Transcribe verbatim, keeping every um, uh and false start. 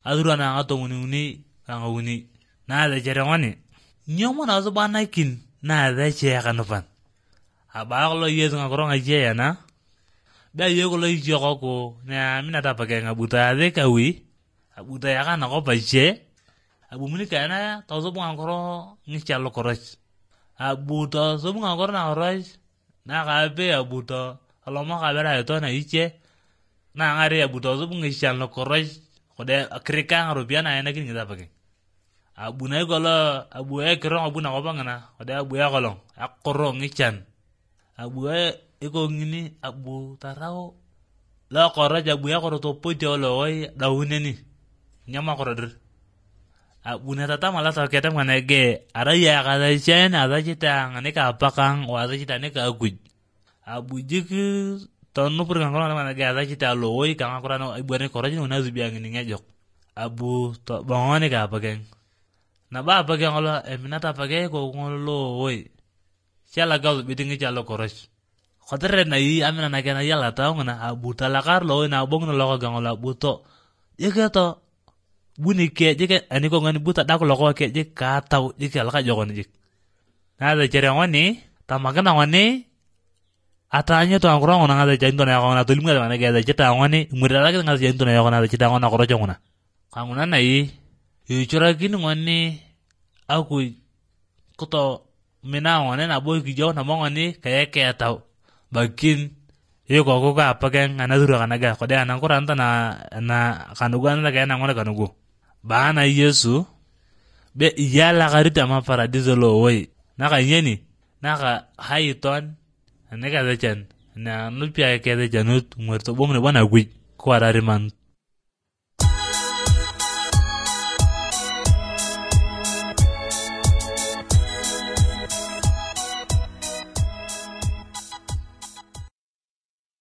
adura na ngato nguni uni kanga uni na da jere ngani nyomo na zo bana kin na da che kanupan abaglo yezu ngakoro ngaje yana da yego lo ije ko na mina ta pake ngabuta de kawi abuta ya kana ko baje abu muni kana to zo ngakoro ngichalo koroj abuta zo ngakoro na koroj na ka be abuta aloma ka bera to na iche na ngare abuta zo ngichalo koroj kode akrika ngaro biana yana kin ngita pake abu na golo abu e kero abu na obangana kode abu ya golo akoro ngichan abu e iko ngini abu tarao la koro jabu ya koro topo jolo oi dauneni nyama koro der abu na tata mala to kete manege ara ya kada chen ada cita ngane ka apakang wa ada cita ne ka aguj abu jik tonu purgang koro manege ada cita lo oi kang akurano ibu ne koro jino na zubiang ngini ngejok abu to bangone ka apakeng na ba apakeng kolo eminata apakeng ko ngolo oi siala gaul bitingi jalo koros khotere na yi amina na kana yala taw ngana abu talakar lo na bong no lo gangola buto yeke to buni ke jeke ani ko ngani buta dak lo ko ke je ka taw jeke alaka jogon jik na da jere ngoni tamagana ngoni atanya to angro ngona ngada jento na ngona tulim ngada na ga jeta ngoni murala ga ngada jento na ngona jeta ngona ko rojongona kanguna na yi yu chura gin ngoni aku kuto mina ngone na boy ki jaw na mongoni kaya kaya taw bakin yo ko ko ka pagen anadura kanaga ko de anan ko ranta na na kanugo na kaya na ngone kanugo bana yesu be yala garita ma paradiso lo woi na ka yeni na ka haiton ne ka zachan na nupia ke de janut muerto bomne bana gui ko arari man